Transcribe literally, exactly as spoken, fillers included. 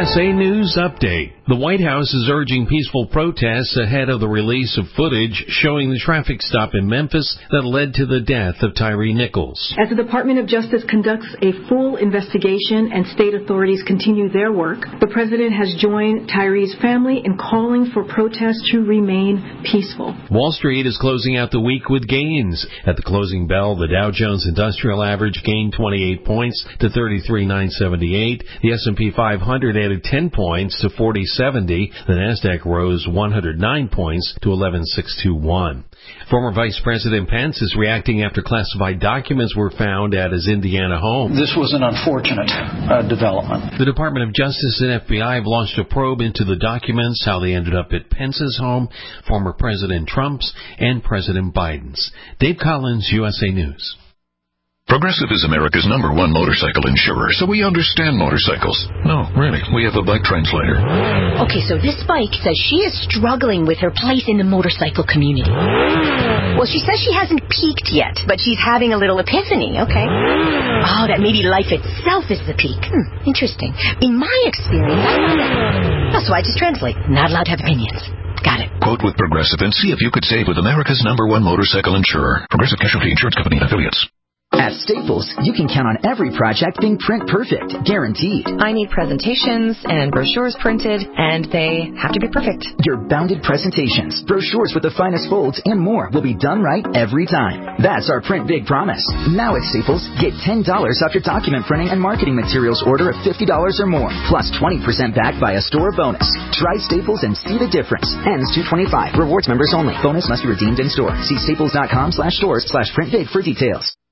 S A News Update. The White House is urging peaceful protests ahead of the release of footage showing the traffic stop in Memphis that led to the death of Tyree Nichols. As the Department of Justice conducts a full investigation and state authorities continue their work, the President has joined Tyree's family in calling for protests to remain peaceful. Wall Street is closing out the week with gains. At the closing bell, the Dow Jones Industrial Average gained twenty-eight points to thirty-three thousand nine hundred seventy-eight. The S and P five hundred added ten points to forty seventy. The Nasdaq rose one hundred nine points to eleven six twenty-one. Former Vice President Pence is reacting after classified documents were found at his Indiana home. This was an unfortunate uh, development. The Department of Justice and F B I have launched a probe into the documents, how they ended up at Pence's home, former President Trump's, and President Biden's. Dave Collins, U S A News. Progressive is America's number one motorcycle insurer, so we understand motorcycles. No, really, we have a bike translator. Okay, so this bike says she is struggling with her place in the motorcycle community. Well, she says she hasn't peaked yet, but she's having a little epiphany, okay? Oh, that maybe life itself is the peak. Hmm, interesting. In my experience, I found that. That's why I just translate. Not allowed to have opinions. Got it. Quote with Progressive and see if you could save with America's number one motorcycle insurer. Progressive Casualty Insurance Company and Affiliates. At Staples, you can count on every project being print perfect, guaranteed. I need presentations and brochures printed, and they have to be perfect. Your bounded presentations, brochures with the finest folds, and more will be done right every time. That's our Print Big promise. Now at Staples, get ten dollars off your document printing and marketing materials order of fifty dollars or more, plus twenty percent back by a store bonus. Try Staples and see the difference. Ends two twenty-five. Rewards members only. Bonus must be redeemed in store. See staples.com slash stores slash print big for details.